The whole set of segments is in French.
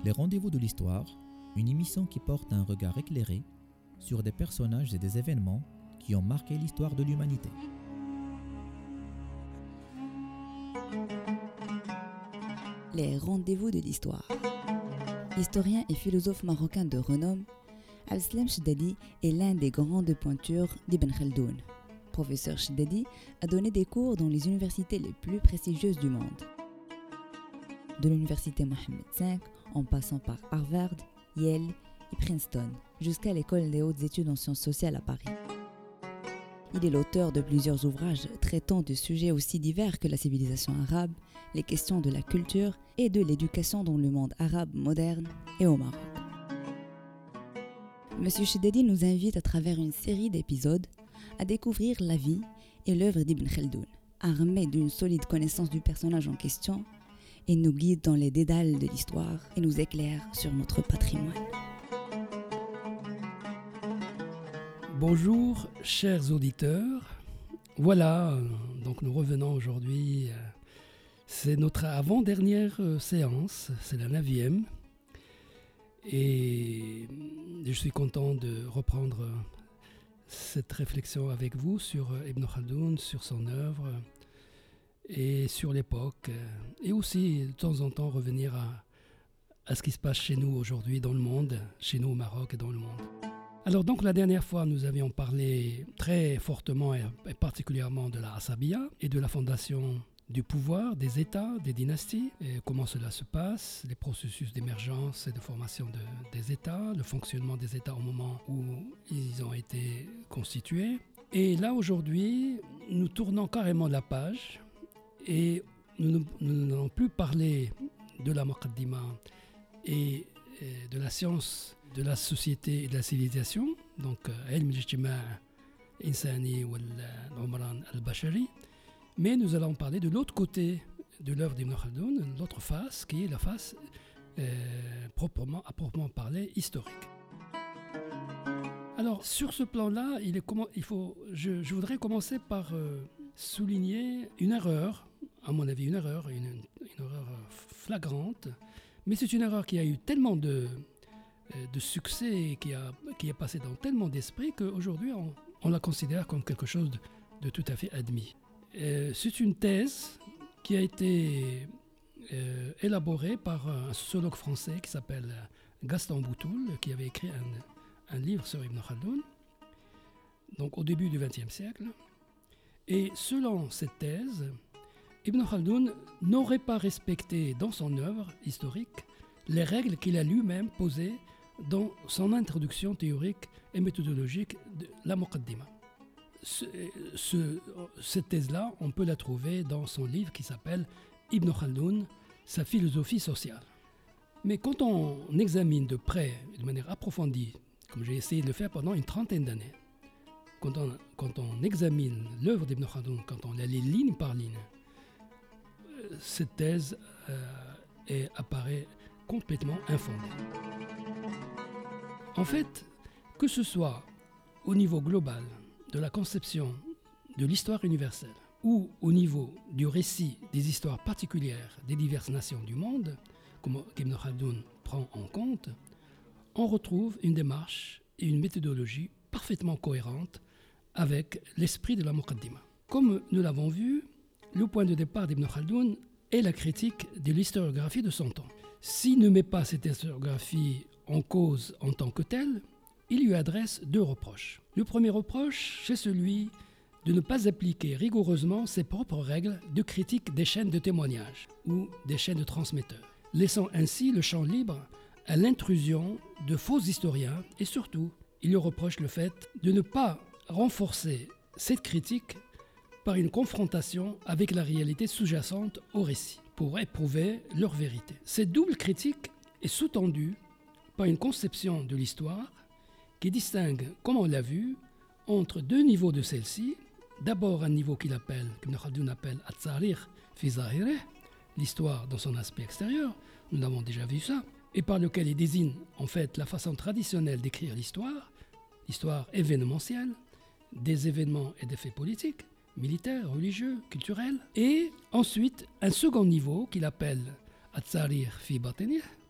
Les Rendez-vous de l'Histoire, une émission qui porte un regard éclairé sur des personnages et des événements qui ont marqué l'histoire de l'humanité. Les Rendez-vous de l'Histoire. Historien et philosophe marocain de renom, Abdeslam Cheddadi est l'un des grandes pointures d'Ibn Khaldoun. Professeur Cheddadi a donné des cours dans les universités les plus prestigieuses du monde. De l'université Mohammed V, en passant par Harvard, Yale et Princeton, jusqu'à l'école des hautes études en sciences sociales à Paris. Il est l'auteur de plusieurs ouvrages traitant de sujets aussi divers que la civilisation arabe, les questions de la culture et de l'éducation dans le monde arabe moderne et au Maroc. Monsieur Cheddadi nous invite à travers une série d'épisodes à découvrir la vie et l'œuvre d'Ibn Khaldoun. Armé d'une solide connaissance du personnage en question, il nous guide dans les dédales de l'histoire et nous éclaire sur notre patrimoine. Bonjour chers auditeurs, voilà, donc nous revenons aujourd'hui, c'est notre avant-dernière séance, c'est la 9e, et je suis content de reprendre cette réflexion avec vous sur Ibn Khaldoun, sur son œuvre et sur l'époque, et aussi de temps en temps revenir à ce qui se passe chez nous aujourd'hui dans le monde, chez nous au Maroc et dans le monde. Alors donc la dernière fois nous avions parlé très fortement et particulièrement de la Assabiya et de la fondation du pouvoir, des États, des dynasties, et comment cela se passe, les processus d'émergence et de formation des États, le fonctionnement des États au moment où ils ont été constitués. Et là aujourd'hui nous tournons carrément la page et nous n'allons plus parler de la Muqaddima et de la science de la société et de la civilisation, donc Ilm al-Ijtima' Insani ou al-Umran al-Bashari, mais nous allons parler de l'autre côté de l'œuvre d'Ibn Khaldoun, l'autre face qui est la face à proprement parler historique. Alors sur ce plan-là, je voudrais commencer par souligner une erreur, à mon avis une erreur flagrante, mais c'est une erreur qui a eu tellement de succès et qui est passé dans tellement d'esprits qu'aujourd'hui on la considère comme quelque chose de tout à fait admis. C'est une thèse qui a été élaborée par un sociologue français qui s'appelle Gaston Boutoul, qui avait écrit un livre sur Ibn Khaldoun, donc au début du XXe siècle. Et selon cette thèse, Ibn Khaldoun n'aurait pas respecté dans son œuvre historique les règles qu'il a lui-même posées dans son introduction théorique et méthodologique de la Muqaddima. Cette thèse-là, on peut la trouver dans son livre qui s'appelle Ibn Khaldoun, sa philosophie sociale. Mais quand on examine de près, de manière approfondie, comme j'ai essayé de le faire pendant une trentaine d'années, quand on examine l'œuvre d'Ibn Khaldoun, quand on la lit ligne par ligne, cette thèse apparaît complètement infondée. En fait, que ce soit au niveau global de la conception de l'histoire universelle ou au niveau du récit des histoires particulières des diverses nations du monde, comme Ibn Khaldoun prend en compte, on retrouve une démarche et une méthodologie parfaitement cohérentes avec l'esprit de la Muqaddima. Comme nous l'avons vu, le point de départ d'Ibn Khaldoun est la critique de l'historiographie de son temps. S'il ne met pas cette historiographie en cause en tant que telle, il lui adresse deux reproches. Le premier reproche, c'est celui de ne pas appliquer rigoureusement ses propres règles de critique des chaînes de témoignage ou des chaînes de transmetteurs, laissant ainsi le champ libre à l'intrusion de faux historiens et surtout, il lui reproche le fait de ne pas renforcer cette critique par une confrontation avec la réalité sous-jacente au récit pour éprouver leur vérité. Cette double critique est sous-tendue par une conception de l'histoire qui distingue, comme on l'a vu, entre deux niveaux de celle-ci. D'abord un niveau qu'Ibn Khaldoun appelle « at-tarikh fi zahirih », l'histoire dans son aspect extérieur, nous avons déjà vu ça, et par lequel il désigne en fait la façon traditionnelle d'écrire l'histoire événementielle, des événements et des faits politiques, militaires, religieux, culturels, et ensuite un second niveau qu'il appelle at-tarikh fi batinih,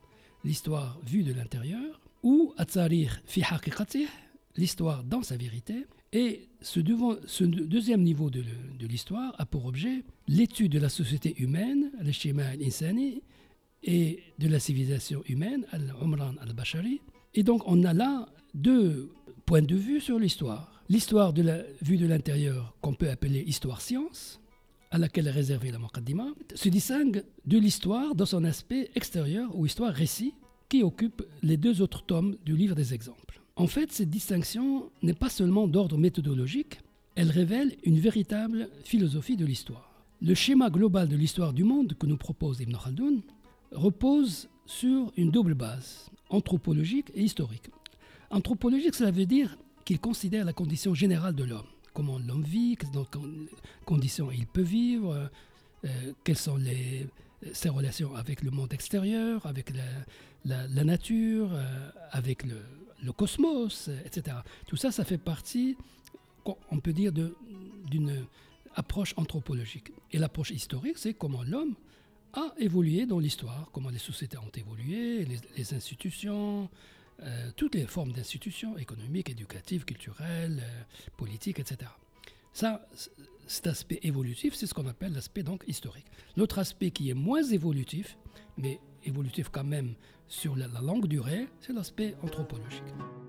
l'histoire vue de l'intérieur, ou at-tarikh fi haqiqatih, l'histoire dans sa vérité. Et ce deuxième niveau de l'histoire a pour objet l'étude de la société humaine, al-ijtima' al-insani, et de la civilisation humaine, al-umran al-bashari. Et donc on a là deux points de vue sur l'histoire. L'histoire vue de l'intérieur, qu'on peut appeler histoire-science, à laquelle est réservée la Muqaddima, se distingue de l'histoire dans son aspect extérieur ou histoire-récit, qui occupe les deux autres tomes du livre des exemples. En fait, cette distinction n'est pas seulement d'ordre méthodologique, elle révèle une véritable philosophie de l'histoire. Le schéma global de l'histoire du monde que nous propose Ibn Khaldoun repose sur une double base, anthropologique et historique. Anthropologique, cela veut dire qu'il considère la condition générale de l'homme, comment l'homme vit, dans quelles conditions il peut vivre, quelles sont ses relations avec le monde extérieur, avec la nature, avec le cosmos, etc. Tout ça, ça fait partie, on peut dire, d'une approche anthropologique. Et l'approche historique, c'est comment l'homme a évolué dans l'histoire, comment les sociétés ont évolué, les institutions, toutes les formes d'institutions économiques, éducatives, culturelles, politiques, etc. Ça, cet aspect évolutif, c'est ce qu'on appelle l'aspect donc historique. L'autre aspect qui est moins évolutif, mais évolutif quand même sur la longue durée, c'est l'aspect anthropologique.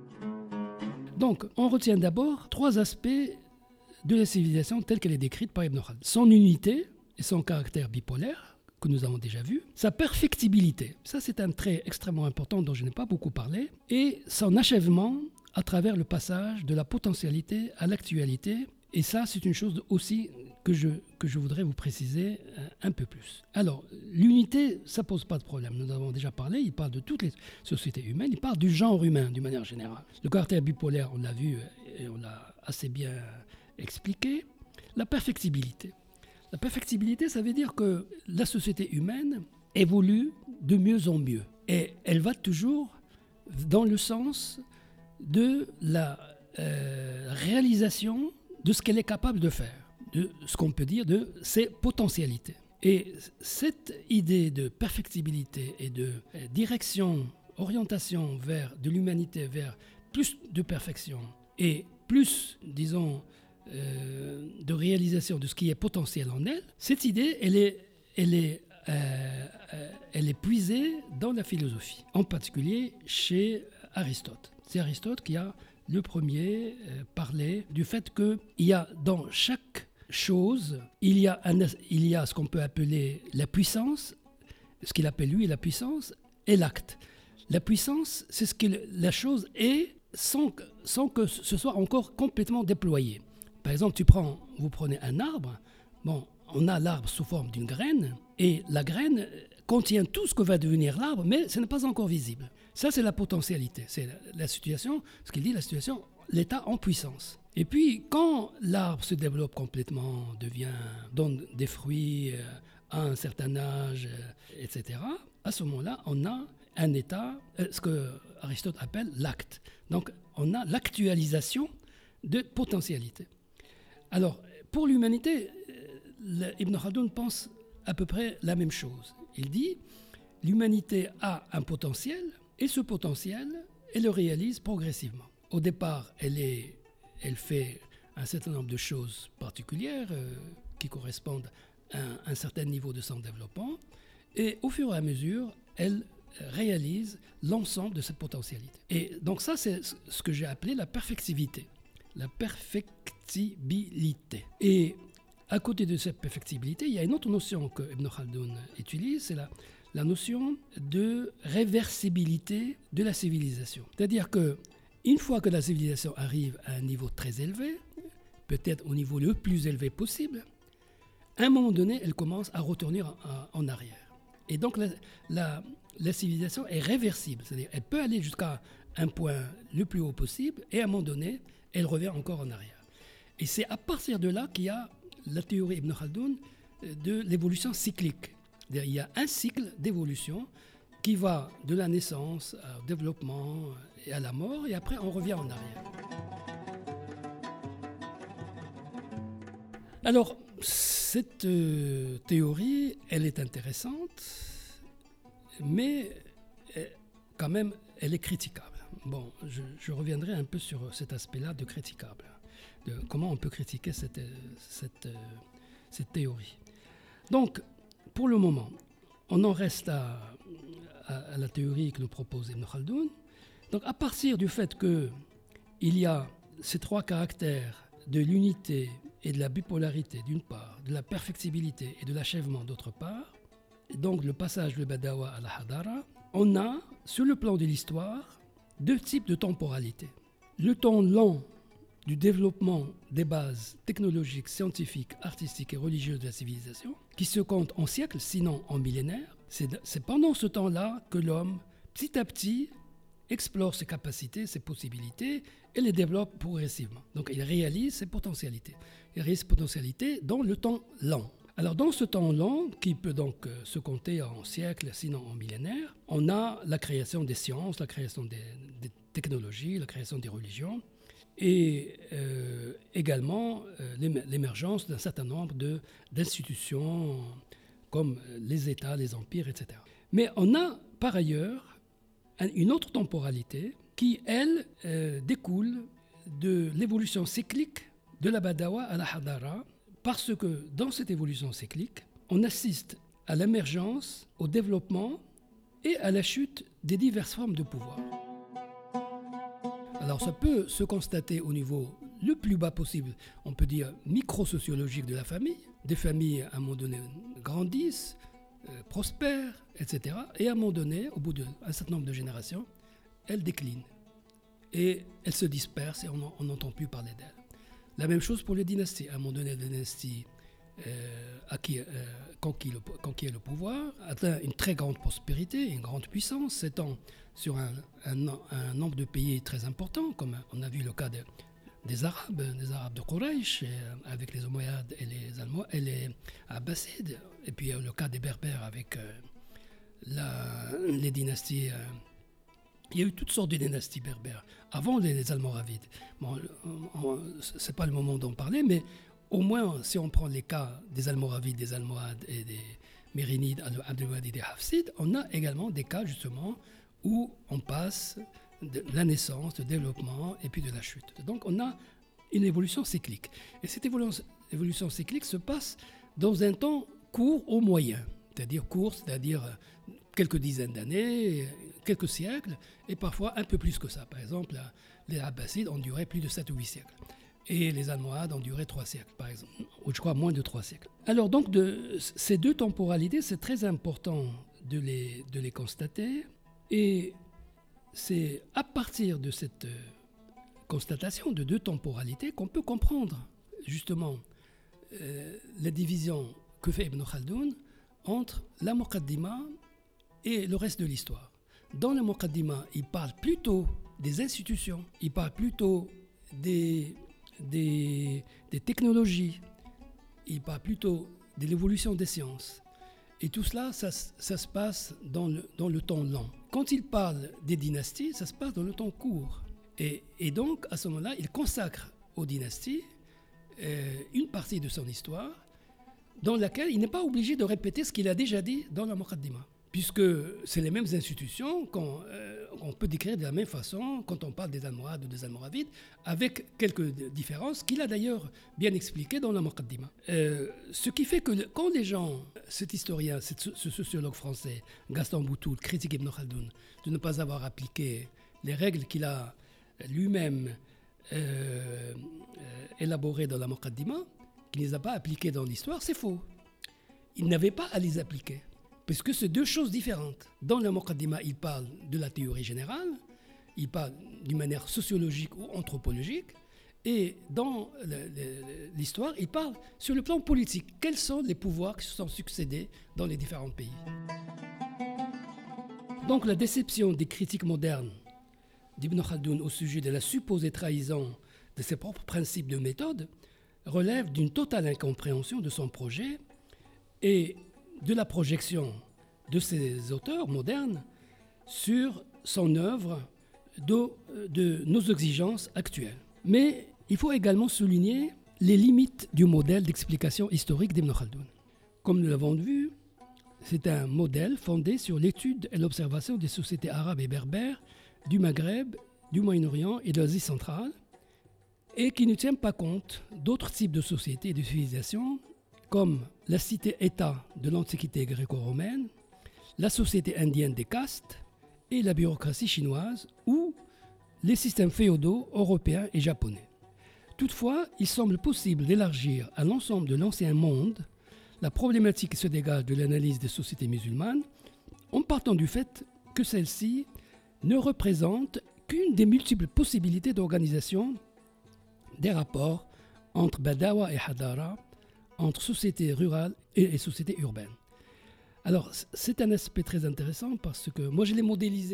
Donc, on retient d'abord trois aspects de la civilisation telle qu'elle est décrite par Ibn Khaldun. Son unité et son caractère bipolaire, que nous avons déjà vu, sa perfectibilité, ça c'est un trait extrêmement important dont je n'ai pas beaucoup parlé, et son achèvement à travers le passage de la potentialité à l'actualité. Et ça, c'est une chose aussi que je voudrais vous préciser un peu plus. Alors, l'unité, ça ne pose pas de problème. Nous en avons déjà parlé, il parle de toutes les sociétés humaines, il parle du genre humain d'une manière générale. Le caractère bipolaire, on l'a vu et on l'a assez bien expliqué. La perfectibilité. La perfectibilité, ça veut dire que la société humaine évolue de mieux en mieux. Et elle va toujours dans le sens de la réalisation de ce qu'elle est capable de faire, de ce qu'on peut dire de ses potentialités. Et cette idée de perfectibilité et de direction, orientation de l'humanité vers plus de perfection et plus, disons, de réalisation de ce qui est potentiel en elle, cette idée, elle est puisée dans la philosophie, en particulier chez Aristote. C'est Aristote qui a le premier parlé du fait qu'il y a dans chaque chose, il y a ce qu'on peut appeler la puissance, ce qu'il appelle lui la puissance, et l'acte. La puissance, c'est ce que la chose est sans que ce soit encore complètement déployé. Par exemple, vous prenez un arbre, on a l'arbre sous forme d'une graine, et la graine contient tout ce que va devenir l'arbre, mais ce n'est pas encore visible. Ça, c'est la potentialité, c'est la situation, ce qu'il dit, l'état en puissance. Et puis, quand l'arbre se développe complètement, donne des fruits à un certain âge, etc., à ce moment-là, on a un état, ce que Aristote appelle l'acte. Donc, on a l'actualisation de potentialité. Alors, pour l'humanité, Ibn Khaldun pense à peu près la même chose. Il dit, l'humanité a un potentiel, et ce potentiel, elle le réalise progressivement. Au départ, elle fait un certain nombre de choses particulières qui correspondent à un certain niveau de son développement, et au fur et à mesure, elle réalise l'ensemble de cette potentialité. Et donc ça, c'est ce que j'ai appelé la perfectivité. La perfectibilité. Et à côté de cette perfectibilité, il y a une autre notion que Ibn Khaldun utilise, c'est la notion de réversibilité de la civilisation. C'est-à-dire qu'une fois que la civilisation arrive à un niveau très élevé, peut-être au niveau le plus élevé possible, à un moment donné, elle commence à retourner en arrière. Et donc la civilisation est réversible, c'est-à-dire qu'elle peut aller jusqu'à un point le plus haut possible, et à un moment donné, elle revient encore en arrière. Et c'est à partir de là qu'il y a la théorie Ibn Khaldun de l'évolution cyclique. Il y a un cycle d'évolution qui va de la naissance au développement et à la mort, et après on revient en arrière. Alors, cette théorie, elle est intéressante, mais quand même, elle est critiquable. Bon, je reviendrai un peu sur cet aspect-là de critiquable, de comment on peut critiquer cette théorie. Donc, pour le moment, on en reste à la théorie que nous propose Ibn Khaldoun. Donc, à partir du fait qu'il y a ces trois caractères de l'unité et de la bipolarité d'une part, de la perfectibilité et de l'achèvement d'autre part, donc le passage de Badawa à la Hadara, on a, sur le plan de l'histoire, deux types de temporalité. Le temps lent du développement des bases technologiques, scientifiques, artistiques et religieuses de la civilisation, qui se compte en siècles, sinon en millénaires. C'est pendant ce temps-là que l'homme, petit à petit, explore ses capacités, ses possibilités et les développe progressivement. Donc il réalise ses potentialités. Il réalise ses potentialités dans le temps lent. Alors dans ce temps lent, qui peut donc se compter en siècles, sinon en millénaires, on a la création des sciences, la création des technologies, la création des religions, et également l'émergence d'un certain nombre d'institutions comme les États, les empires, etc. Mais on a par ailleurs une autre temporalité qui, elle, découle de l'évolution cyclique de la Badawa à la Hadara, parce que dans cette évolution cyclique, on assiste à l'émergence, au développement et à la chute des diverses formes de pouvoir. Alors ça peut se constater au niveau le plus bas possible, on peut dire micro-sociologique de la famille. Des familles à un moment donné grandissent, prospèrent, etc. Et à un moment donné, au bout d'un certain nombre de générations, elles déclinent. Et elles se dispersent et on n'entend plus parler d'elles. La même chose pour les dynasties. À un moment donné, la dynastie conquiert le pouvoir, atteint une très grande prospérité, une grande puissance, s'étend sur un nombre de pays très important, comme on a vu le cas des Arabes de Quraysh, avec les Omeyyades et les Abbassides, et puis le cas des Berbères avec les dynasties. Il y a eu toutes sortes de dynasties berbères avant les Almoravides. Bon, c'est pas le moment d'en parler, mais au moins, si on prend les cas des Almoravides, des Almohades et des Mérinides, Abdelwahid et des Hafsides, on a également des cas justement où on passe de la naissance, du développement et puis de la chute. Donc on a une évolution cyclique. Et cette évolution cyclique se passe dans un temps court au moyen. C'est-à-dire quelques dizaines d'années, quelques siècles, et parfois un peu plus que ça. Par exemple, les Abbassides ont duré plus de 7 ou 8 siècles. Et les Almohades ont duré 3 siècles, par exemple, ou je crois moins de 3 siècles. Alors donc, ces deux temporalités, c'est très important de les constater. Et c'est à partir de cette constatation de deux temporalités qu'on peut comprendre justement la division que fait Ibn Khaldoun entre la Muqaddima et le reste de l'histoire. Dans la Muqaddima, il parle plutôt des institutions, il parle plutôt des technologies, il parle plutôt de l'évolution des sciences. Et tout cela, ça se passe dans le temps lent. Quand il parle des dynasties, ça se passe dans le temps court. Et donc, à ce moment-là, il consacre aux dynasties une partie de son histoire dans laquelle il n'est pas obligé de répéter ce qu'il a déjà dit dans la Muqaddima. Puisque c'est les mêmes institutions qu'on peut décrire de la même façon quand on parle des Almohades ou des Almoravides, avec quelques différences qu'il a d'ailleurs bien expliquées dans la Muqaddima. Ce qui fait que quand les gens, cet historien, ce sociologue français, Gaston Boutout, critique Ibn Khaldoun, de ne pas avoir appliqué les règles qu'il a lui-même élaborées dans la Muqaddima, qu'il ne les a pas appliquées dans l'histoire, c'est faux. Il n'avait pas à les appliquer. Parce que c'est deux choses différentes. Dans la Muqaddima, il parle de la théorie générale, il parle d'une manière sociologique ou anthropologique, et dans l'histoire, il parle sur le plan politique. Quels sont les pouvoirs qui se sont succédés dans les différents pays? Donc la déception des critiques modernes d'Ibn Khaldoun au sujet de la supposée trahison de ses propres principes de méthode relève d'une totale incompréhension de son projet et de la projection de ces auteurs modernes sur son œuvre de nos exigences actuelles. Mais il faut également souligner les limites du modèle d'explication historique d'Ibn Khaldoun. Comme nous l'avons vu, c'est un modèle fondé sur l'étude et l'observation des sociétés arabes et berbères du Maghreb, du Moyen-Orient et de l'Asie centrale, et qui ne tient pas compte d'autres types de sociétés et de civilisations, comme la cité-État de l'Antiquité gréco-romaine, la société indienne des castes et la bureaucratie chinoise, ou les systèmes féodaux européens et japonais. Toutefois, il semble possible d'élargir à l'ensemble de l'ancien monde la problématique qui se dégage de l'analyse des sociétés musulmanes en partant du fait que celles-ci ne représentent qu'une des multiples possibilités d'organisation des rapports entre Badawa et Hadara, entre sociétés rurales et sociétés urbaines. Alors, c'est un aspect très intéressant parce que moi, je l'ai modélisé,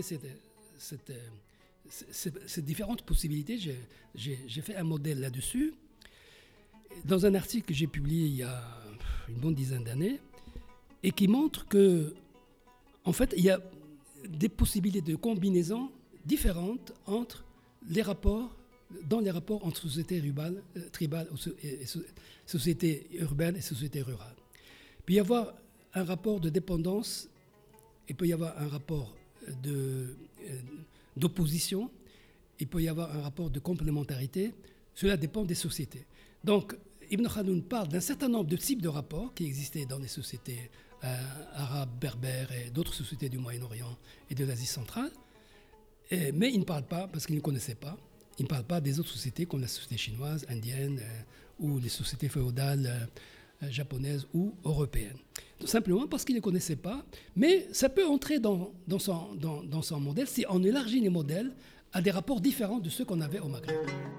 ces différentes possibilités. J'ai fait un modèle là-dessus. Dans un article que j'ai publié il y a une bonne dizaine d'années, et qui montre que, en fait, il y a des possibilités de combinaison différentes entre les rapports, dans les rapports entre sociétés tribales et sociétés urbaines et sociétés rurales. Il peut y avoir un rapport de dépendance, il peut y avoir un rapport d'opposition, il peut y avoir un rapport de complémentarité. Cela dépend des sociétés. Donc, Ibn Khaldoun parle d'un certain nombre de types de rapports qui existaient dans les sociétés arabes, berbères et d'autres sociétés du Moyen-Orient et de l'Asie centrale, mais il ne parle pas, parce qu'il ne connaissait pas, il ne parle pas des autres sociétés comme la société chinoise, indienne ou les sociétés féodales japonaises ou européennes. Tout simplement parce qu'il ne connaissait pas, mais ça peut entrer dans son modèle si on élargit les modèles à des rapports différents de ceux qu'on avait au Maghreb.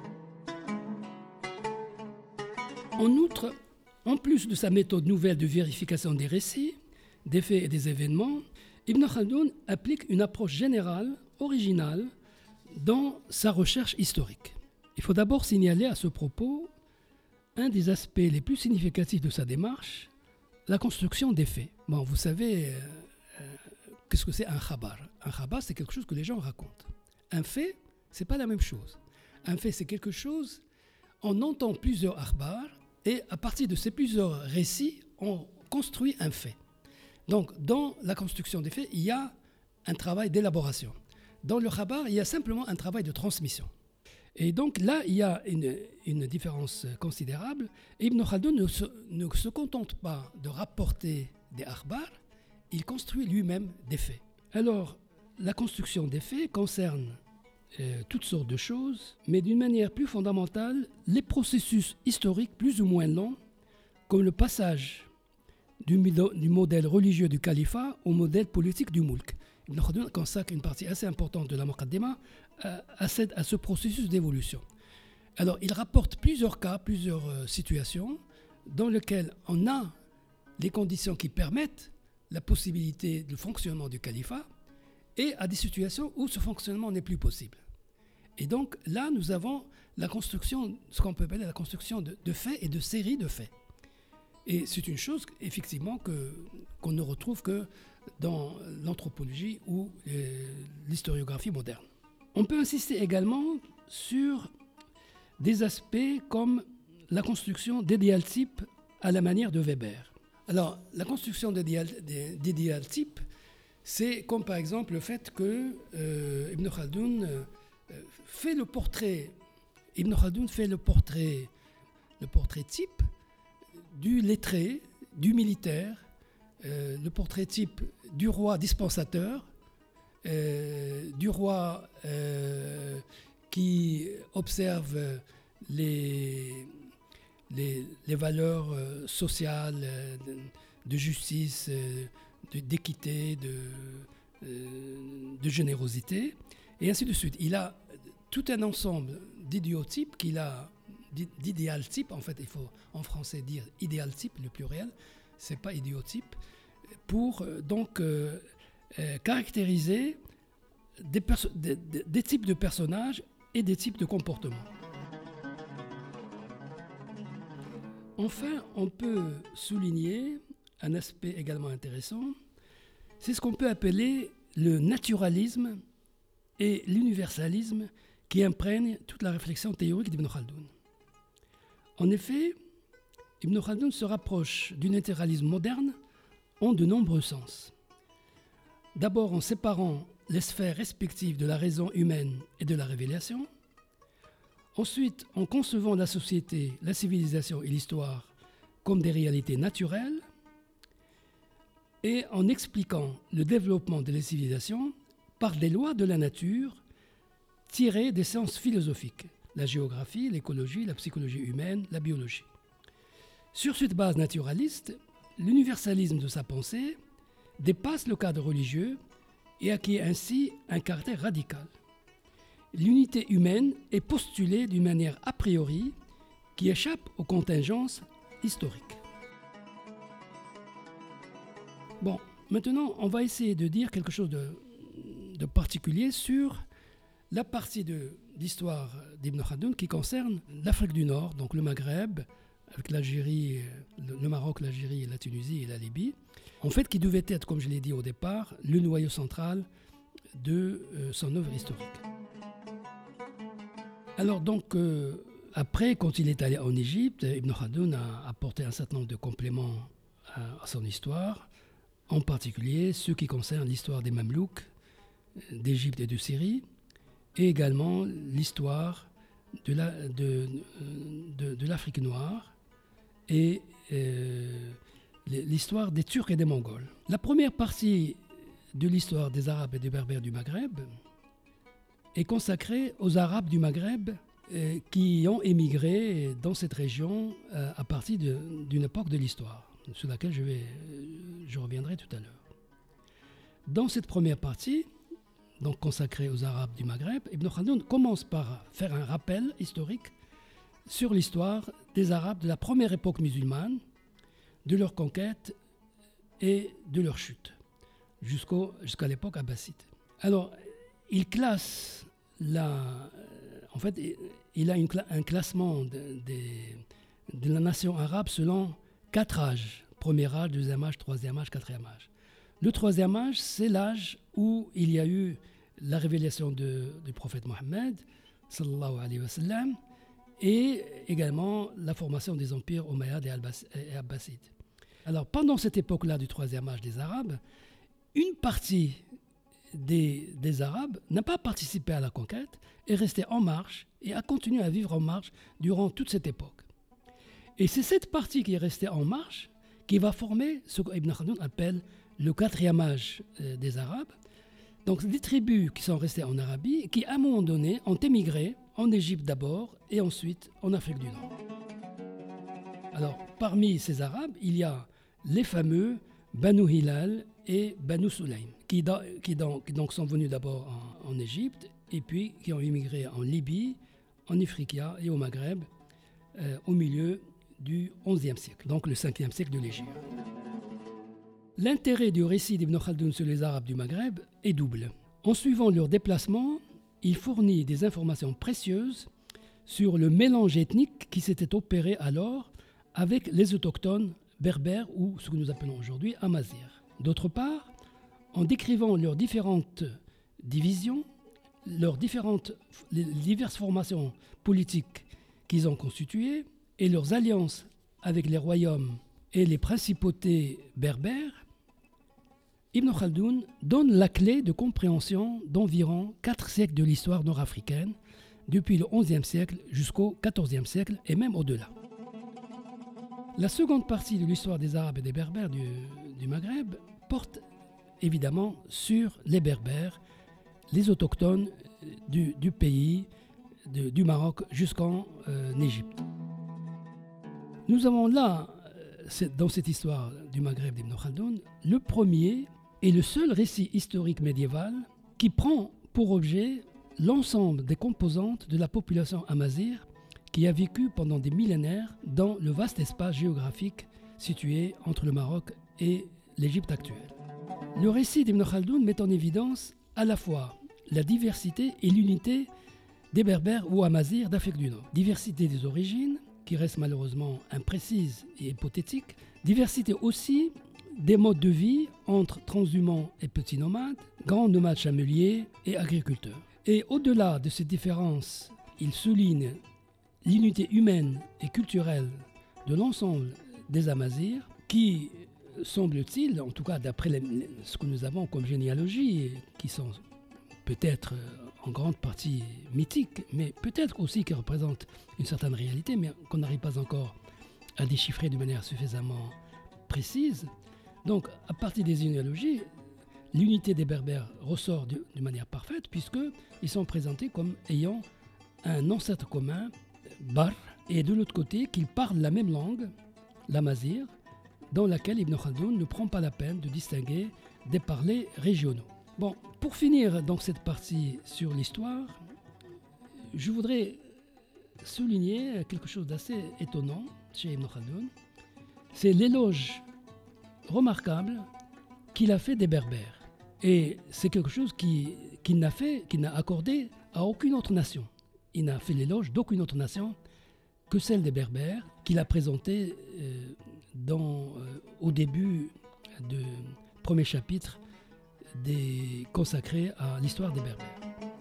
En outre, en plus de sa méthode nouvelle de vérification des récits, des faits et des événements, Ibn Khaldoun applique une approche générale, originale, dans sa recherche historique. Il faut d'abord signaler à ce propos un des aspects les plus significatifs de sa démarche, la construction des faits. Bon, vous savez, qu'est-ce que c'est un khabar? Un khabar, c'est quelque chose que les gens racontent. Un fait, c'est pas la même chose. Un fait, c'est quelque chose, on entend plusieurs akhbars, et à partir de ces plusieurs récits, on construit un fait. Donc, dans la construction des faits, il y a un travail d'élaboration. Dans le khabar, il y a simplement un travail de transmission. Et donc là, il y a une différence considérable. Ibn Khaldoun ne se contente pas de rapporter des akhbars, il construit lui-même des faits. Alors, la construction des faits concerne toutes sortes de choses, mais d'une manière plus fondamentale, les processus historiques plus ou moins longs, comme le passage du modèle religieux du califat au modèle politique du mulk. Ibn Khaldoun consacre une partie assez importante de la Muqaddimah à ce processus d'évolution. Alors, il rapporte plusieurs cas, plusieurs situations dans lesquelles on a les conditions qui permettent la possibilité du fonctionnement du califat et à des situations où ce fonctionnement n'est plus possible. Et donc là, nous avons la construction, ce qu'on peut appeler la construction de faits et de séries de faits. Et c'est une chose, effectivement, qu'on ne retrouve que dans l'anthropologie ou l'historiographie moderne. On peut insister également sur des aspects comme la construction d'idéal-types à la manière de Weber. Alors, la construction d'idéal-types, c'est comme par exemple le fait que Ibn Khaldoun fait le portrait type du lettré, du militaire, le portrait type du roi dispensateur, du roi qui observe les valeurs sociales, de justice, d'équité, de générosité, et ainsi de suite. Il a tout un ensemble d'idéotypes d'idéal-type, en fait, il faut en français dire idéal-type, le pluriel, c'est pas idéotype, pour donc caractériser des types de personnages et des types de comportements. Enfin, on peut souligner un aspect également intéressant, c'est ce qu'on peut appeler le naturalisme et l'universalisme qui imprègnent toute la réflexion théorique d'Ibn Khaldoun. En effet, Ibn Khaldoun se rapproche du naturalisme moderne ont de nombreux sens. D'abord en séparant les sphères respectives de la raison humaine et de la révélation. Ensuite, en concevant la société, la civilisation et l'histoire comme des réalités naturelles. Et en expliquant le développement de la civilisation par des lois de la nature tirées des sciences philosophiques, la géographie, l'écologie, la psychologie humaine, la biologie. Sur cette base naturaliste, l'universalisme de sa pensée dépasse le cadre religieux et acquiert ainsi un caractère radical. L'unité humaine est postulée d'une manière a priori qui échappe aux contingences historiques. Bon, maintenant, on va essayer de dire quelque chose de particulier sur la partie de l'histoire d'Ibn Khaldoun qui concerne l'Afrique du Nord, donc le Maghreb, avec l'Algérie, le Maroc, l'Algérie, la Tunisie et la Libye, en fait qui devait être, comme je l'ai dit au départ, le noyau central de son œuvre historique. Alors donc, après, quand il est allé en Égypte, Ibn Khaldoun a apporté un certain nombre de compléments à son histoire, en particulier ceux qui concernent l'histoire des Mamelouks, d'Égypte et de Syrie, et également l'histoire de l'Afrique noire et l'histoire des Turcs et des Mongols. La première partie de l'histoire des Arabes et des Berbères du Maghreb est consacrée aux Arabes du Maghreb qui ont émigré dans cette région à partir d'une époque de l'histoire, sur laquelle je reviendrai tout à l'heure. Dans cette première partie, donc consacrée aux Arabes du Maghreb, Ibn Khaldoun commence par faire un rappel historique sur l'histoire des Arabes de la première époque musulmane, de leur conquête et de leur chute, jusqu'à l'époque abbasside. Alors, il classe en fait, il a un classement de la nation arabe selon 4 âges. Premier âge, deuxième âge, troisième âge, quatrième âge. Le troisième âge, c'est l'âge où il y a eu la révélation du prophète Mohammed, sallallahu alayhi wa sallam, et également la formation des empires omeyyades et abbassides. Alors, pendant cette époque-là du troisième âge des Arabes, une partie des Arabes n'a pas participé à la conquête, est restée en marche et a continué à vivre en marche durant toute cette époque. Et c'est cette partie qui est restée en marche qui va former ce qu'Ibn Khaldoun appelle le quatrième âge des Arabes. Donc des tribus qui sont restées en Arabie, qui à un moment donné ont émigré en Égypte d'abord et ensuite en Afrique du Nord. Alors parmi ces Arabes, il y a les fameux Banu Hilal et Banu Sulaym, qui donc sont venus d'abord en Égypte et puis qui ont immigré en Libye, en Ifriqiya et au Maghreb au milieu du XIe siècle, donc le 5e siècle de l'Hégire. L'intérêt du récit d'Ibn Khaldoun sur les Arabes du Maghreb est double. En suivant leur déplacement, il fournit des informations précieuses sur le mélange ethnique qui s'était opéré alors avec les autochtones berbères ou ce que nous appelons aujourd'hui Amazirs. D'autre part, en décrivant leurs différentes divisions, les diverses formations politiques qu'ils ont constituées et leurs alliances avec les royaumes et les principautés berbères, Ibn Khaldoun donne la clé de compréhension d'environ 4 siècles de l'histoire nord-africaine, depuis le XIe siècle jusqu'au XIVe siècle et même au-delà. La seconde partie de l'histoire des Arabes et des Berbères du Maghreb porte évidemment sur les Berbères, les autochtones du pays, du Maroc jusqu'en Égypte. Nous avons là, dans cette histoire du Maghreb d'Ibn Khaldoun, le premier et le seul récit historique médiéval qui prend pour objet l'ensemble des composantes de la population amazigh qui a vécu pendant des millénaires dans le vaste espace géographique situé entre le Maroc et l'Égypte actuelle. Le récit d'Ibn Khaldoun met en évidence à la fois la diversité et l'unité des Berbères ou Amazirs d'Afrique du Nord. Diversité des origines, qui reste malheureusement imprécise et hypothétique. Diversité aussi des modes de vie entre transhumants et petits nomades, grands nomades chameliers et agriculteurs. Et au-delà de ces différences, il souligne l'unité humaine et culturelle de l'ensemble des Amazirs qui semble-t-il, en tout cas d'après ce que nous avons comme généalogie, qui sont peut-être en grande partie mythiques, mais peut-être aussi qui représentent une certaine réalité, mais qu'on n'arrive pas encore à déchiffrer de manière suffisamment précise. Donc, à partir des généalogies, l'unité des Berbères ressort de manière parfaite, puisqu'ils sont présentés comme ayant un ancêtre commun, Bar, et de l'autre côté, qu'ils parlent la même langue, l'amazigh, dans laquelle Ibn Khaldoun ne prend pas la peine de distinguer des parlers régionaux. Bon, pour finir donc cette partie sur l'histoire, je voudrais souligner quelque chose d'assez étonnant chez Ibn Khaldoun. C'est l'éloge remarquable qu'il a fait des Berbères. Et c'est quelque chose qu'il n'a accordé à aucune autre nation. Il n'a fait l'éloge d'aucune autre nation que celle des Berbères, qu'il a présentée au début du premier chapitre consacré à l'histoire des Berbères.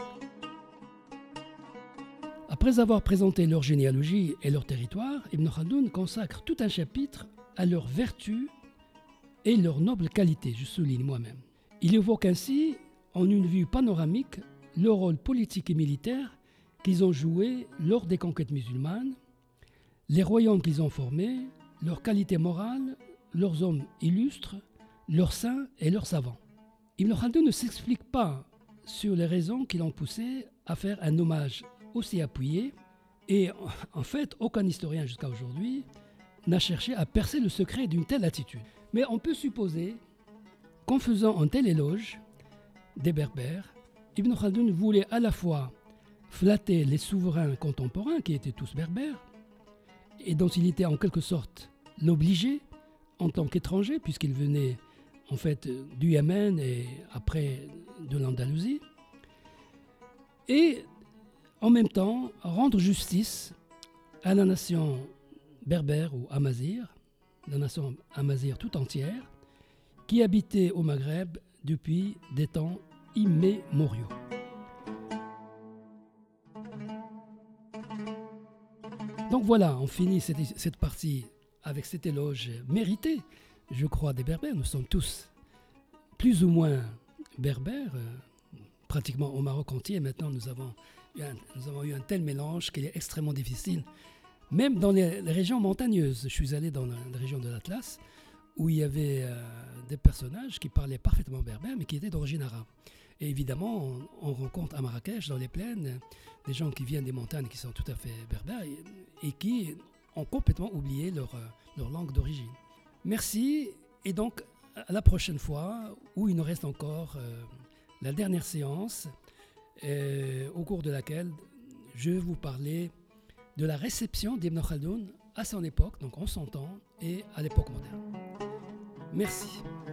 Après avoir présenté leur généalogie et leur territoire, Ibn Khaldoun consacre tout un chapitre à leurs vertus et leurs nobles qualités, je souligne moi-même. Il évoque ainsi, en une vue panoramique, le rôle politique et militaire qu'ils ont joué lors des conquêtes musulmanes, les royaumes qu'ils ont formés, leurs qualités morales, leurs hommes illustres, leurs saints et leurs savants. Ibn Khaldoun ne s'explique pas sur les raisons qui l'ont poussé à faire un hommage aussi appuyé, et en fait, aucun historien jusqu'à aujourd'hui n'a cherché à percer le secret d'une telle attitude. Mais on peut supposer qu'en faisant un tel éloge des Berbères, Ibn Khaldoun voulait à la fois flatter les souverains contemporains qui étaient tous berbères et dont il était en quelque sorte l'obligé en tant qu'étranger puisqu'il venait en fait du Yémen et après de l'Andalousie, et en même temps rendre justice à la nation berbère ou amazigh, la nation amazigh tout entière, qui habitait au Maghreb depuis des temps immémoriaux. Donc voilà, on finit cette partie avec cet éloge mérité, je crois, des Berbères. Nous sommes tous plus ou moins berbères, pratiquement au Maroc entier. Maintenant, nous avons eu un tel mélange qu'il est extrêmement difficile, même dans les régions montagneuses. Je suis allé dans la région de l'Atlas, où il y avait des personnages qui parlaient parfaitement berbère, mais qui étaient d'origine arabe. Et évidemment, on rencontre à Marrakech, dans les plaines, des gens qui viennent des montagnes qui sont tout à fait berbères et qui ont complètement oublié leur langue d'origine. Merci, et donc à la prochaine fois, où il nous reste encore la dernière séance, au cours de laquelle je vais vous parler de la réception d'Ibn Khaldoun à son époque, donc en son temps, et à l'époque moderne. Merci.